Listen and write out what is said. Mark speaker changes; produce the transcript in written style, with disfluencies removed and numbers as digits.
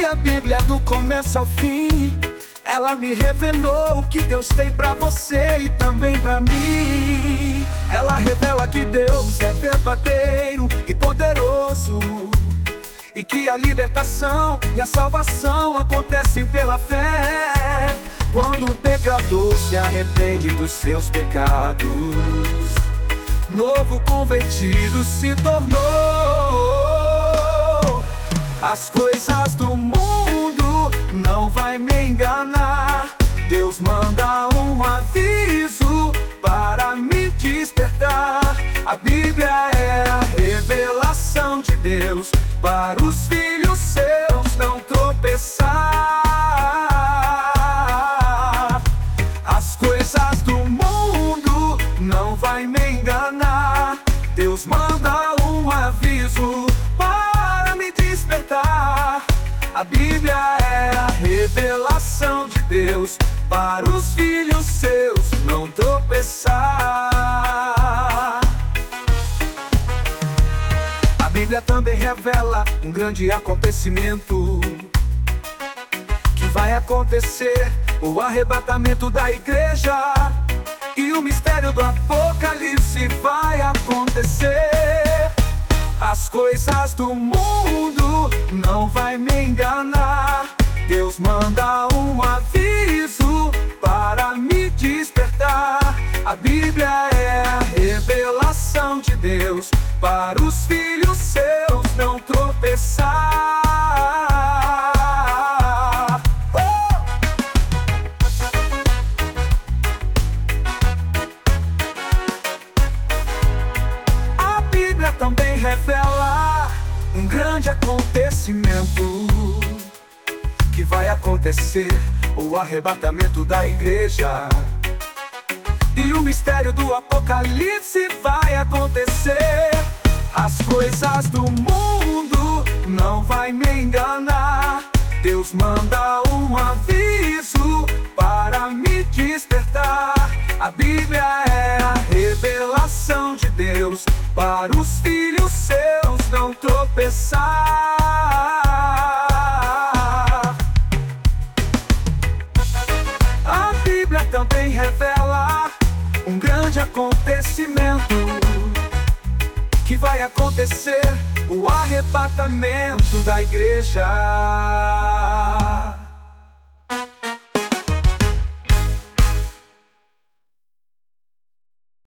Speaker 1: a Bíblia do começo ao fim. Ela me revelou o que Deus tem pra você e também pra mim. Ela revela que Deus é verdadeiro e poderoso, e que a libertação e a salvação acontecem pela fé, quando o pecador se arrepende dos seus pecados. Novo convertido se tornou. As coisas do mundo não vai me enganar. Deus manda um aviso para me despertar. A Bíblia é a revelação de Deus para os filhos seus não tropeçar. As coisas do mundo não vai me enganar. Deus manda um aviso para me despertar. A Bíblia é a revelação de Deus para os filhos seus não tropeçar. A Bíblia também revela um grande acontecimento que vai acontecer: o arrebatamento da igreja. E o mistério do Apocalipse vai acontecer. As coisas do mundo não vai me enganar. Deus manda um aviso para me despertar. A Bíblia é a revelação de Deus para os filhos seus não tropeçar. A Bíblia também revela um grande acontecimento que vai acontecer: o arrebatamento da igreja. E o mistério do Apocalipse vai acontecer. As coisas do mundo não vai me enganar. Deus manda um aviso para me despertar. A Bíblia é a revelação de Deus para os filhos seus não tropeçar. A Bíblia também revela um grande acontecimento que vai acontecer: o arrebatamento da igreja.